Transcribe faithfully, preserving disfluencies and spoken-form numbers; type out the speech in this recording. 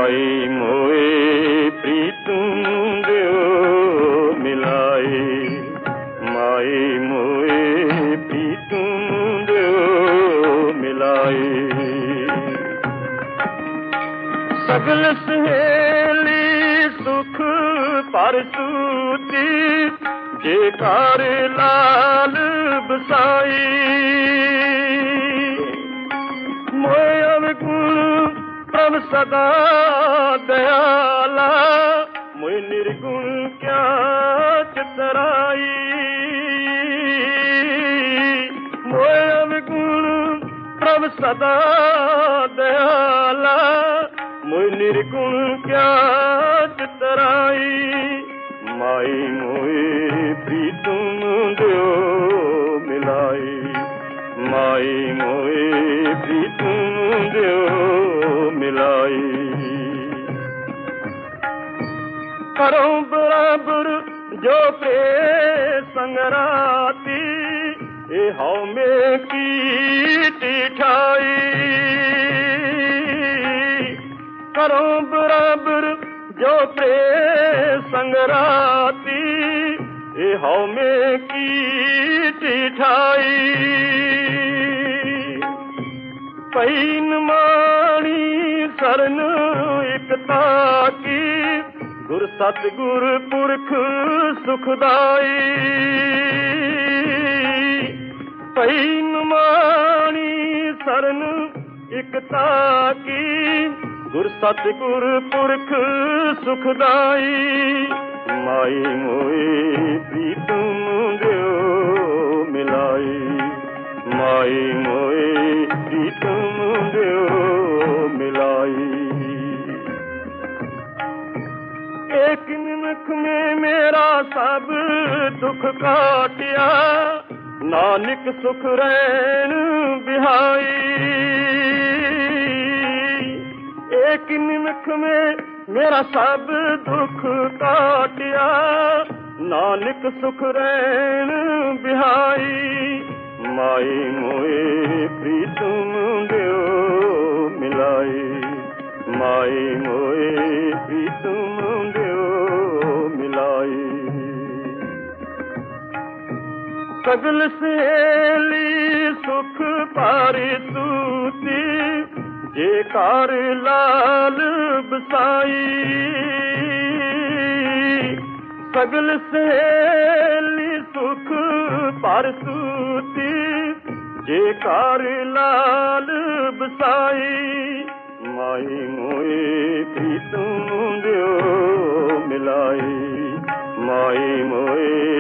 माई मोए प्रीतम दियो मिलाई माई मोए प्रीतम दियो मिलाई सगल सहेली सुख परसूती जेकार लाल बसाई मोय गुण प्रभ सदा दयाला मोय निर्गुण क्या चितराई मोय गुण प्रभ सदा दयाला मोय निर्गुण क्या चितराई माई मोए प्रीतम दियो मिलाई माई मोए प्रीतम दियो मिलाई करो बराबर जो प्रे संगराती ए हाउ में की टिठाई करो बराबर जो प्रे संगराती ए हाउ में की टिठाई पैन माणी सरन एकता की गुर सतगुर पुरख सुखदाई पैन माणी सरन एकता की गुर सतगुर पुरख सुखदाई माई मोए प्रीतम दियो मिलाई माई मोए प्रीतम दियो मिलाई एक निमख में मेरा सब दुख काटिया नानक सुख रैन बिहाई एक निमख में मेरा सब दुख काटिया नानक सुख रैन बिहाई माई मोए प्रीतम दियो मिलाई माई मोए प्रीतम दियो मिलाई सगल सहेली सुख पारी सूती जेकार लाल बसाई सगल सहेली सुख परसूती जेकार लाल बसाई माई मोए प्रीतम दियो मिलाई माई मोए